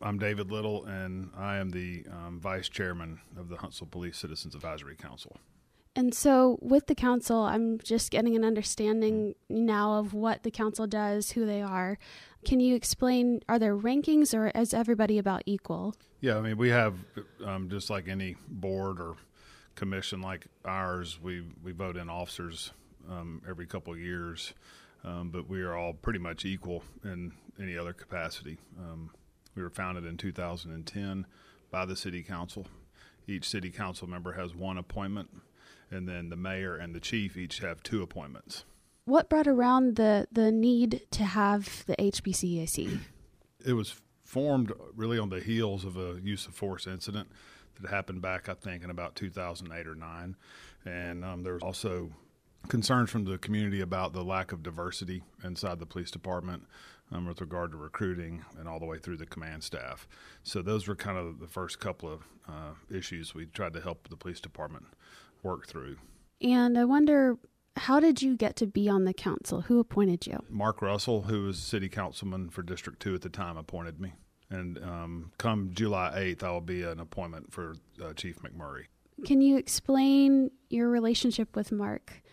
I'm David Little, and I am the vice chairman of the Huntsville Police Citizens Advisory Council. And so with the council, I'm just getting an understanding now of what the council does, who they are. Can you explain, are there rankings or is everybody about equal? Yeah, I mean, we have, just like any board or commission like ours, we vote in officers every couple of years, but we are all pretty much equal in any other capacity. We were founded in 2010 by the city council. Each city council member has one appointment, and then the mayor and the chief each have two appointments. What brought around the need to have the HBCAC? It was formed really on the heels of a use of force incident that happened back, I think, in about 2008 or 9. And there was also concerns from the community about the lack of diversity inside the police department with regard to recruiting and all the way through the command staff. So those were kind of the first couple of issues we tried to help the police department work through. And I wonder, how did you get to be on the council? Who appointed you? Mark Russell, who was city councilman for District 2 at the time, appointed me. And come July 8th, I will be an appointment for Chief McMurray. Can you explain your relationship with Mark?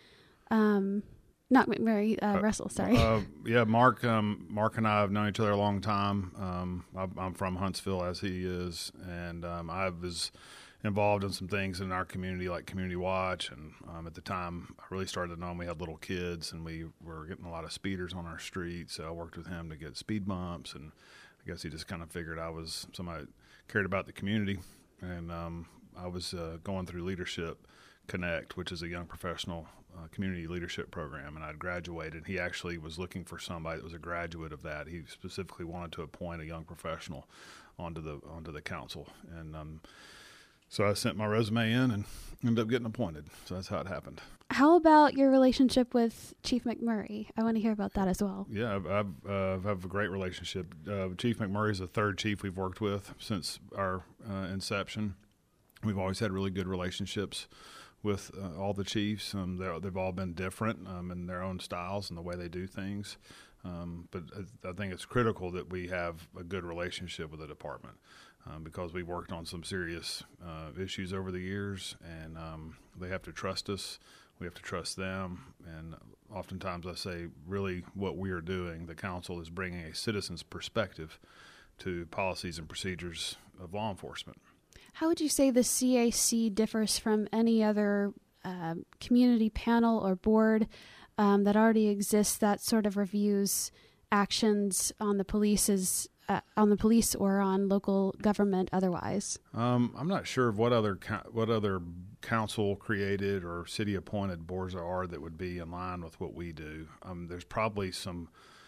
Not McMurray, Russell, sorry. Yeah, Mark and I have known each other a long time. I'm from Huntsville, as he is, and I was involved in some things in our community, like Community Watch, and at the time, I really started to know him. We had little kids, and we were getting a lot of speeders on our street, so I worked with him to get speed bumps, and I guess he just kind of figured I was somebody that cared about the community, and I was going through Leadership Connect, which is a young professional community leadership program, and I'd graduated. He actually was looking for somebody that was a graduate of that. He specifically wanted to appoint a young professional onto the council, and so I sent my resume in and ended up getting appointed. So that's how it happened. How about your relationship with Chief McMurray? I want to hear about that as well. Yeah, I have a great relationship. Chief McMurray is the third chief we've worked with since our inception. We've always had really good relationships with all the chiefs. They've all been different in their own styles and the way they do things. But I think it's critical that we have a good relationship with the department because we worked on some serious issues over the years, and they have to trust us. We have to trust them. And oftentimes I say really what we are doing, the council, is bringing a citizen's perspective to policies and procedures of law enforcement. How would you say the CAC differs from any other community panel or board that already exists that sort of reviews actions on the police or on local government otherwise? I'm not sure of what other council created or city appointed boards there are that would be in line with what we do. There's probably some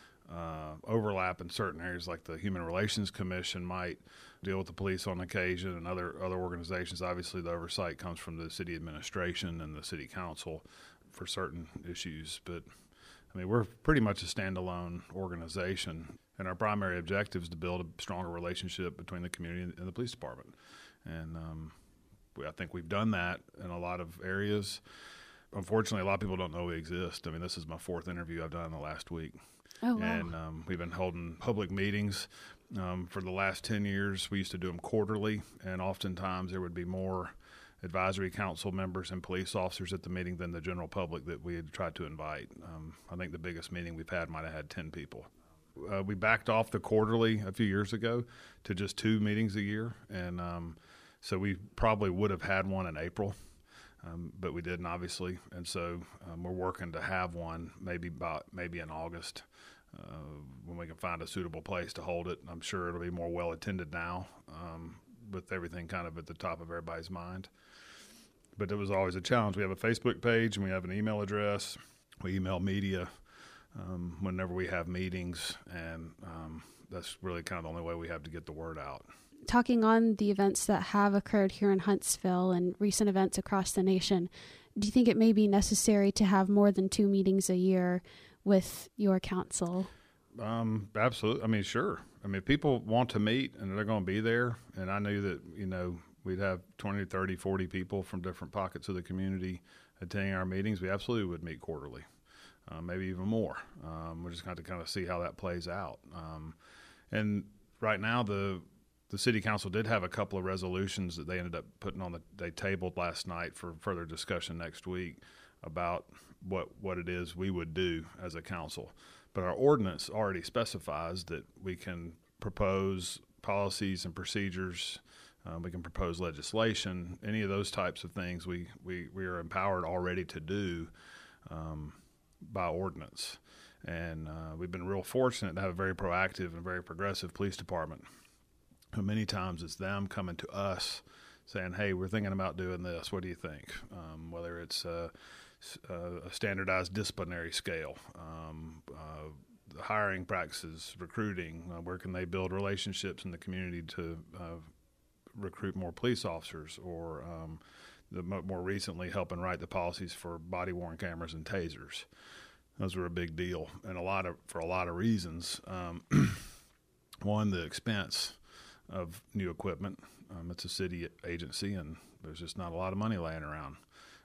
overlap in certain areas, like the Human Relations Commission might deal with the police on occasion, and other organizations. Obviously, the oversight comes from the city administration and the city council for certain issues. But I mean, we're pretty much a standalone organization, and our primary objective is to build a stronger relationship between the community and the police department. And I think we've done that in a lot of areas. Unfortunately, a lot of people don't know we exist. I mean, this is my fourth interview I've done in the last week. Oh, wow. And we've been holding public meetings for the last 10 years. We used to do them quarterly, and oftentimes there would be more advisory council members and police officers at the meeting than the general public that we had tried to invite. I think the biggest meeting we've had might have had 10 people. We backed off the quarterly a few years ago to just 2 meetings a year, and so we probably would have had one in April. But we didn't, obviously, and so we're working to have one maybe in August when we can find a suitable place to hold it. I'm sure it'll be more well attended now with everything kind of at the top of everybody's mind. But it was always a challenge. We have a Facebook page and we have an email address. We email media whenever we have meetings, and that's really kind of the only way we have to get the word out. Talking on the events that have occurred here in Huntsville and recent events across the nation, do you think it may be necessary to have more than 2 meetings a year with your council? Absolutely. I mean, sure. I mean, if people want to meet and they're going to be there, and I knew that, we'd have 20, 30, 40 people from different pockets of the community attending our meetings, we absolutely would meet quarterly, maybe even more. We're just going to kind of see how that plays out. And right now, the city council did have a couple of resolutions that they ended up they tabled last night for further discussion next week about what it is we would do as a council. But our ordinance already specifies that we can propose policies and procedures. We can propose legislation. Any of those types of things we are empowered already to do by ordinance. And we've been real fortunate to have a very proactive and very progressive police department. Many times it's them coming to us saying, hey, we're thinking about doing this. What do you think? Whether it's a standardized disciplinary scale, hiring practices, recruiting, where can they build relationships in the community to recruit more police officers, or more recently helping write the policies for body-worn cameras and tasers. Those were a big deal, and for a lot of reasons. One, the expense of new equipment. It's a city agency, and there's just not a lot of money laying around.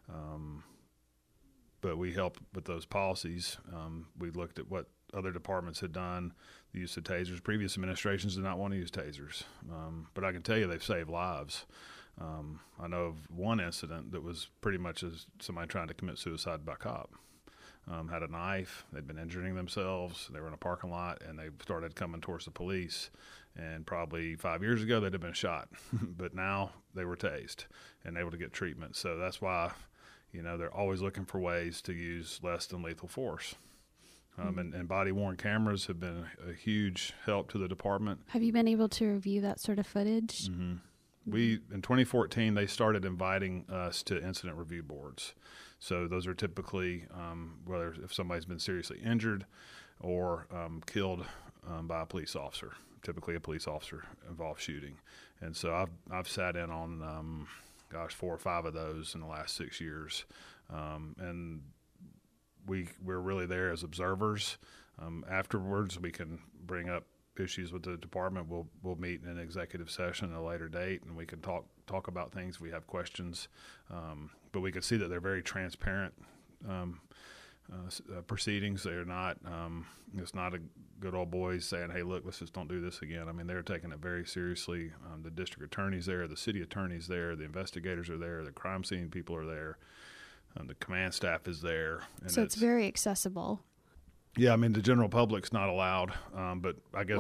But we helped with those policies. We looked at what other departments had done, the use of tasers. Previous administrations did not want to use tasers, but I can tell you they've saved lives. I know of one incident that was pretty much as somebody trying to commit suicide by cop. Had a knife, they'd been injuring themselves, they were in a parking lot, and they started coming towards the police. And probably 5 years ago, they'd have been shot. But now they were tased and able to get treatment. So that's why, they're always looking for ways to use less than lethal force. And body-worn cameras have been a huge help to the department. Have you been able to review that sort of footage? Mm-hmm. In 2014, they started inviting us to incident review boards. So those are typically whether if somebody's been seriously injured or killed by a police officer, typically a police officer involved shooting. And so I've sat in on 4 or 5 of those in the last 6 years, and we're really there as observers. Afterwards, we can bring up issues with the department. We'll meet in an executive session at a later date, and we can talk about things if we have questions. But we can see that they're very transparent proceedings. They're not. It's not a good old boys saying, "Hey, look, let's just don't do this again." I mean, they're taking it very seriously. The district attorney's there, the city attorney's there, the investigators are there, the crime scene people are there, the command staff is there. And so it's very accessible. Yeah, I mean, the general public's not allowed, but I guess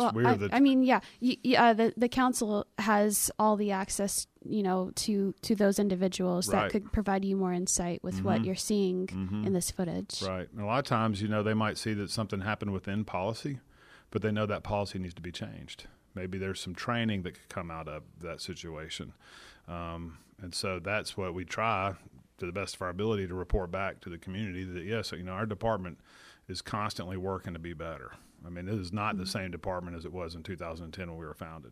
the council has all the access, to those individuals right. that could provide you more insight with what you're seeing in this footage. Right. And a lot of times, they might see that something happened within policy, but they know that policy needs to be changed. Maybe there's some training that could come out of that situation. And so that's what we try, to the best of our ability, to report back to the community that, yes, our department is constantly working to be better. I mean, it is not the same department as it was in 2010 when we were founded.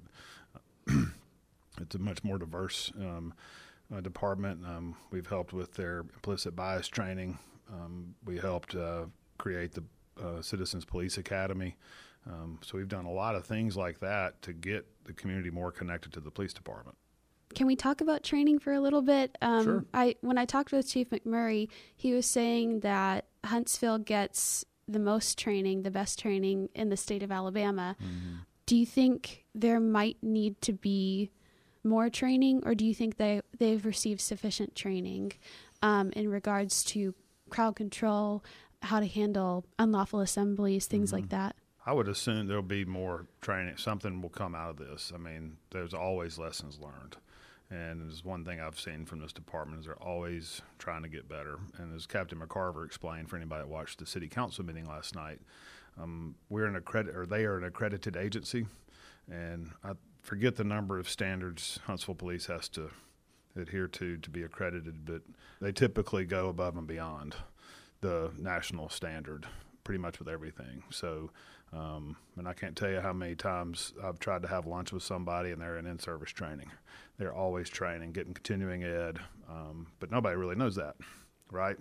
It's a much more diverse department. We've helped with their implicit bias training. We helped create the Citizens Police Academy. So we've done a lot of things like that to get the community more connected to the police department. Can we talk about training for a little bit? Sure. When I talked with Chief McMurray, he was saying that Huntsville gets the most training, the best training in the state of Alabama. Mm-hmm. Do you think there might need to be more training, or do you think they've received sufficient training in regards to crowd control, how to handle unlawful assemblies, things like that? I would assume there'll be more training. Something will come out of this. I mean, there's always lessons learned. And there's one thing I've seen from this department is they're always trying to get better. And as Captain McCarver explained for anybody that watched the city council meeting last night, they are an accredited agency. And I forget the number of standards Huntsville Police has to adhere to be accredited, but they typically go above and beyond the national standard pretty much with everything. So, and I can't tell you how many times I've tried to have lunch with somebody and they're in in-service training. They're always training, getting continuing ed, but nobody really knows that, right?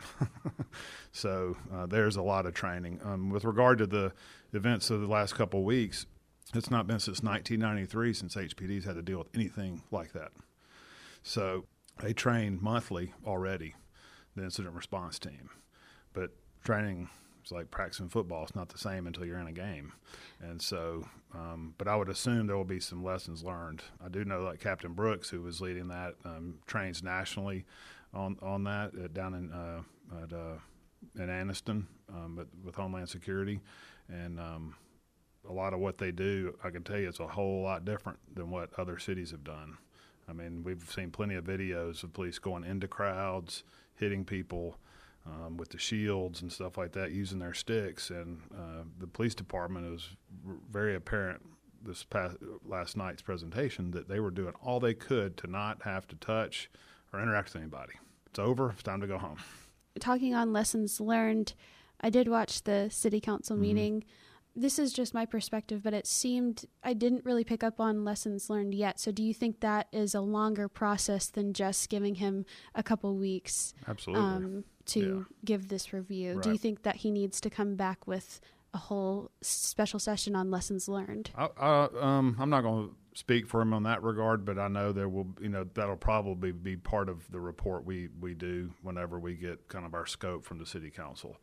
So there's a lot of training. With regard to the events of the last couple of weeks, it's not been since 1993 since HPD's had to deal with anything like that. So they train monthly already, the incident response team, but training It's like practicing football. It's not the same until you're in a game. And so, but I would assume there will be some lessons learned. I do know like Captain Brooks, who was leading that, trains nationally on that down in Anniston, but with Homeland Security. And a lot of what they do, I can tell you, it's a whole lot different than what other cities have done. I mean, we've seen plenty of videos of police going into crowds, hitting people with the shields and stuff like that, using their sticks. And the police department, it was very apparent last night's presentation that they were doing all they could to not have to touch or interact with anybody. It's over. It's time to go home. Talking on lessons learned, I did watch the city council meeting. This is just my perspective, but it seemed I didn't really pick up on lessons learned yet. So do you think that is a longer process than just giving him a couple weeks to give this review? Right. Do you think that he needs to come back with a whole special session on lessons learned? I'm not going to speak for him on that regard, but I know there will, that'll probably be part of the report we do whenever we get kind of our scope from the city council.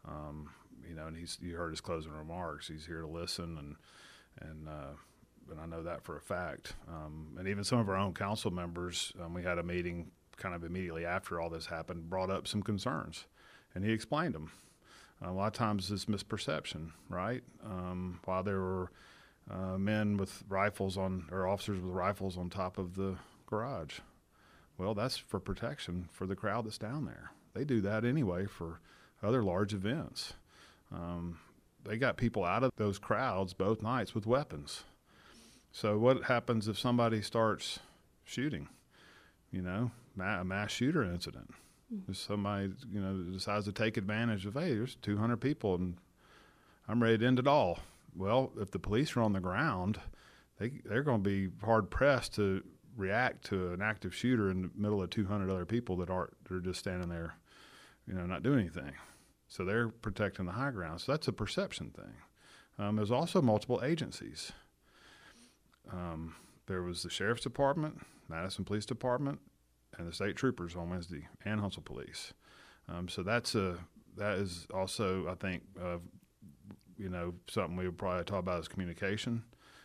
And you heard his closing remarks. He's here to listen, and I know that for a fact. And even some of our own council members, we had a meeting kind of immediately after all this happened, brought up some concerns, and he explained them. A lot of times it's misperception, right? While there were men with rifles or officers with rifles on top of the garage. Well, that's for protection for the crowd that's down there. They do that anyway for other large events. They got people out of those crowds both nights with weapons. So what happens if somebody starts shooting? A mass shooter incident. If somebody, decides to take advantage of, hey, there's 200 people and I'm ready to end it all. Well, if the police are on the ground, they're going to be hard pressed to react to an active shooter in the middle of 200 other people they're just standing there, not doing anything. So they're protecting the high ground. So that's a perception thing. There's also multiple agencies. There was the Sheriff's Department, Madison Police Department, and the State Troopers on Wednesday, and Huntsville Police. So that is also, I think, something we would probably talk about is communication.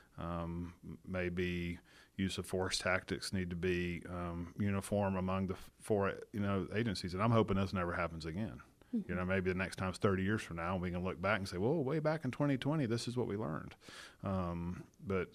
Maybe use of force tactics need to be uniform among the four agencies, and I'm hoping this never happens again. Mm-hmm. Maybe the next time is 30 years from now, and we can look back and say, well, way back in 2020, this is what we learned. But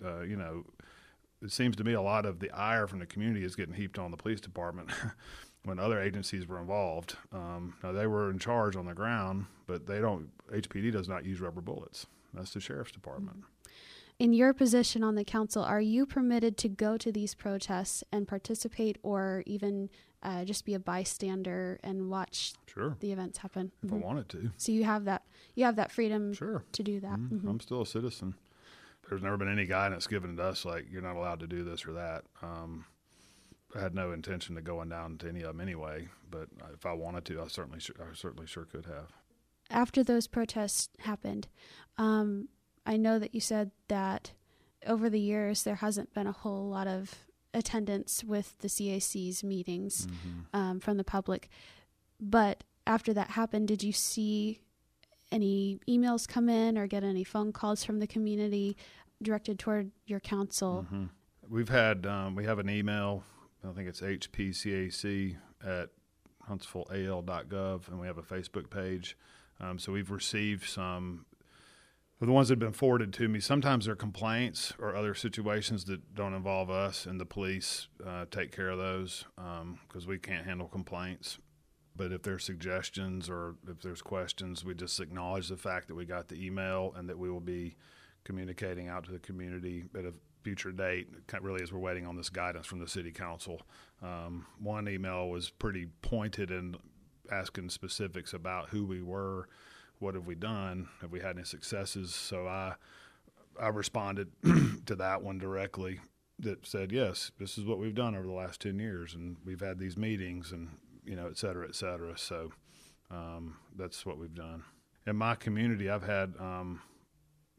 it seems to me a lot of the ire from the community is getting heaped on the police department when other agencies were involved. Now, they were in charge on the ground, but HPD does not use rubber bullets. That's the Sheriff's Department. In your position on the council, are you permitted to go to these protests and participate, or even just be a bystander and watch the events happen? If I wanted to. So you have that freedom to do that. Mm-hmm. I'm still a citizen. There's never been any guidance given to us like you're not allowed to do this or that. I had no intention of going down to any of them anyway, but if I wanted to, I certainly sure could have. After those protests happened, I know that you said that over the years there hasn't been a whole lot of attendance with the CAC's meetings from the public. But after that happened, did you see any emails come in or get any phone calls from the community directed toward your council? Mm-hmm. We've had we have an email. I think it's hpcac at huntsvilleal.gov, and we have a Facebook page. So we've received some of the ones that have been forwarded to me. Sometimes they're complaints or other situations that don't involve us, and the police take care of those because we can't handle complaints. But if there's suggestions or if there's questions, we just acknowledge the fact that we got the email and that we will be communicating out to the community at a future date, really as we're waiting on this guidance from the city council. One email was pretty pointed and asking specifics about who we were, what have we done, have we had any successes. So I responded to that one directly that said, yes, this is what we've done over the last 10 years, and we've had these meetings and, et cetera, et cetera. So that's what we've done. In my community, I've had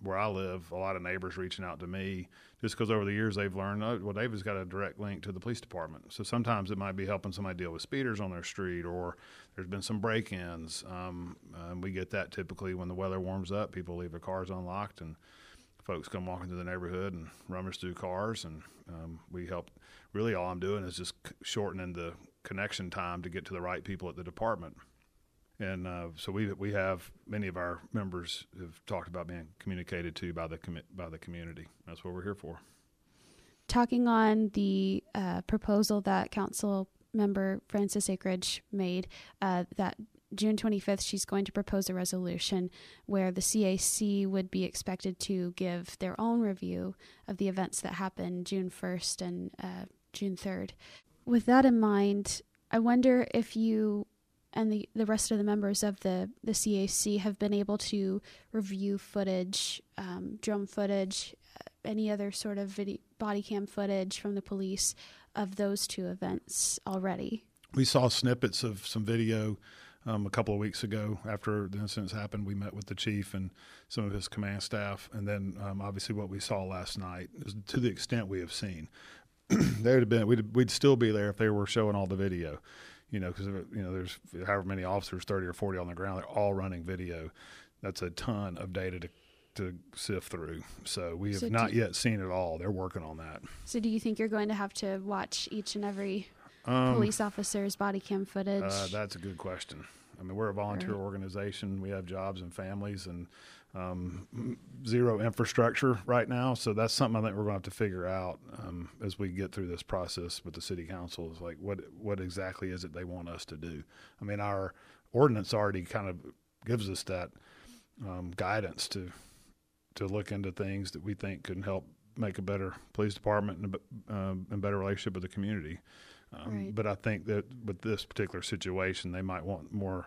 where I live, a lot of neighbors reaching out to me just because over the years they've learned, oh, well, David's got a direct link to the police department. So sometimes it might be helping somebody deal with speeders on their street, or there's been some break-ins. And we get that typically when the weather warms up. People leave their cars unlocked, and folks come walking through the neighborhood and rummage through cars, and we help. Really all I'm doing is just shortening the connection time to get to the right people at the department. And so we have many of our members have talked about being communicated to by the community. That's what we're here for. Talking on the proposal that Council Member Frances Akridge made, that June 25th she's going to propose a resolution where the CAC would be expected to give their own review of the events that happened June 1st and June 3rd. With that in mind, I wonder if you and the rest of the members of the CAC have been able to review footage, drone footage, any other sort of body cam footage from the police of those two events already. We saw snippets of some video a couple of weeks ago. After the incidents happened, we met with the chief and some of his command staff, and then obviously what we saw last night is to the extent we have seen. There would have been we'd still be there if they were showing all the video. Because there's however many officers, 30 or 40 on the ground, they're all running video. That's a ton of data to sift through. So we have not yet seen it all. They're working on that. So do you think you're going to have to watch each and every police officer's body cam footage? That's a good question. I mean, we're a volunteer organization. We have jobs and families, and zero infrastructure right now. So that's something I think we're going to have to figure out as we get through this process with the city council, is like what exactly is it they want us to do. I mean, our ordinance already kind of gives us that guidance to look into things that we think can help make a better police department and better relationship with the community. Right. But I think that with this particular situation, they might want more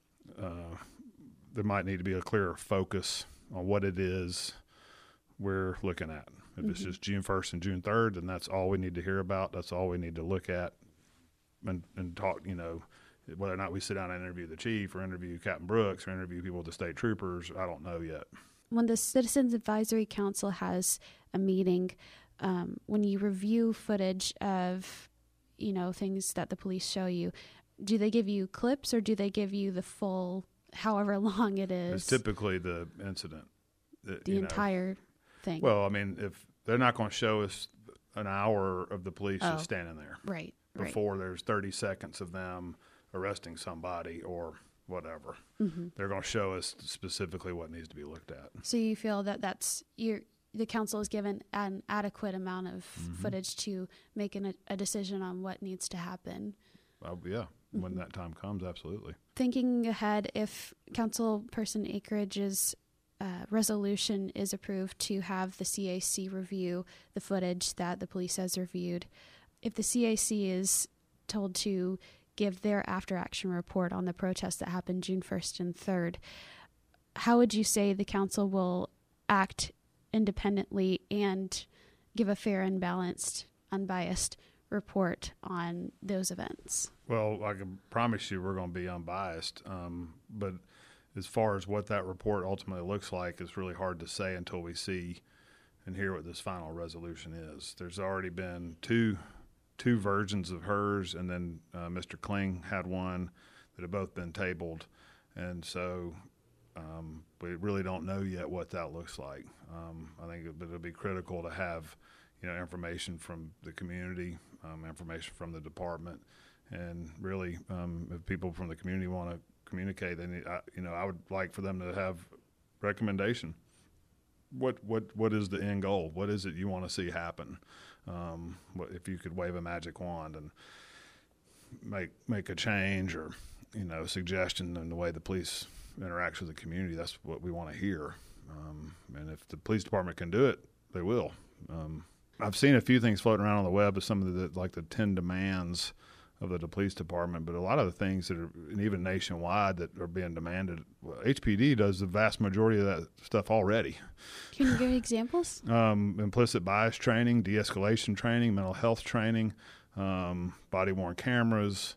there might need to be a clearer focus on what it is we're looking at. If it's just June 1st and June 3rd, then that's all we need to hear about. That's all we need to look at and talk, whether or not we sit down and interview the chief or interview Captain Brooks or interview people with the state troopers, I don't know yet. When the Citizens Advisory Council has a meeting, when you review footage of, things that the police show you, do they give you clips or do they give you the full however long it is? It's typically the incident. The entire thing. Well, I mean, if they're not going to show us an hour of the police just standing there. Right. Before there's 30 seconds of them arresting somebody or whatever. They're going to show us specifically what needs to be looked at. So you feel that the council is given an adequate amount of footage to make a decision on what needs to happen? Yeah. When that time comes, absolutely. Thinking ahead, if Councilperson Akridge's resolution is approved to have the CAC review the footage that the police has reviewed, if the CAC is told to give their after-action report on the protests that happened June 1st and 3rd, how would you say the council will act independently and give a fair and balanced, unbiased report on those events? Well, I can promise you we're going to be unbiased, but as far as what that report ultimately looks like, it's really hard to say until we see and hear what this final resolution is. There's already been two versions of hers, and then Mr. Kling had one that have both been tabled, and so we really don't know yet what that looks like. I think it'll be critical to have information from the community, information from the department, and really if people from the community want to communicate, then I would like for them to have recommendation. What is the end goal? What is it you want to see happen? What if you could wave a magic wand and make a change or suggestion in the way the police interacts with the community? That's what we want to hear. And if the police department can do it, they will. I've seen a few things floating around on the web of some of the 10 demands of the police department, but a lot of the things that are, and even nationwide, that are being demanded, HPD does the vast majority of that stuff already. Can you give examples? Implicit bias training, de-escalation training, mental health training, body-worn cameras,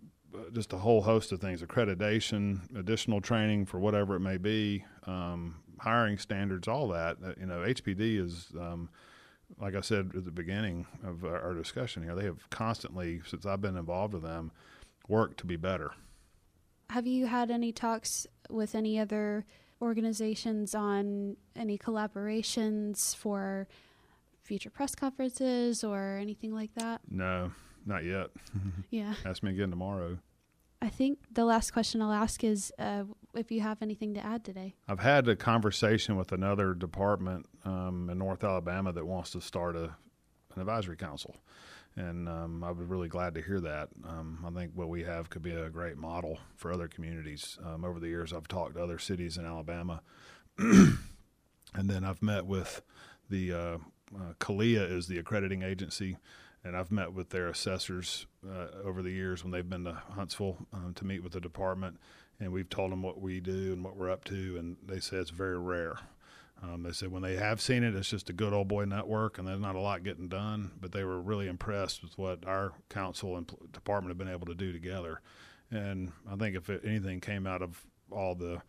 just a whole host of things, accreditation, additional training for whatever it may be, hiring standards, all that. HPD is, like I said at the beginning of our discussion here, they have constantly, since I've been involved with them, worked to be better. Have you had any talks with any other organizations on any collaborations for future press conferences or anything like that? No, not yet. Yeah. Ask me again tomorrow. I think the last question I'll ask is if you have anything to add today. I've had a conversation with another department in North Alabama that wants to start an advisory council. And I was really glad to hear that. I think what we have could be a great model for other communities. Over the years, I've talked to other cities in Alabama. And then I've met with the CALEA is the accrediting agency, and I've met with their assessors over the years when they've been to Huntsville to meet with the department. And we've told them what we do and what we're up to, and they say it's very rare. They said when they have seen it, it's just a good old boy network, and there's not a lot getting done. But they were really impressed with what our council and department have been able to do together. And I think if anything came out of all the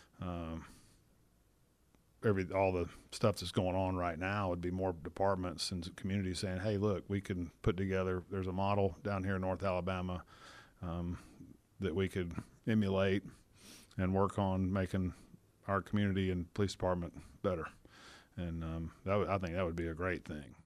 all the stuff that's going on right now, would be more departments and communities saying, "Hey, look, we can put together. There's a model down here in North Alabama that we could emulate and work on making our community and police department better." And I think that would be a great thing.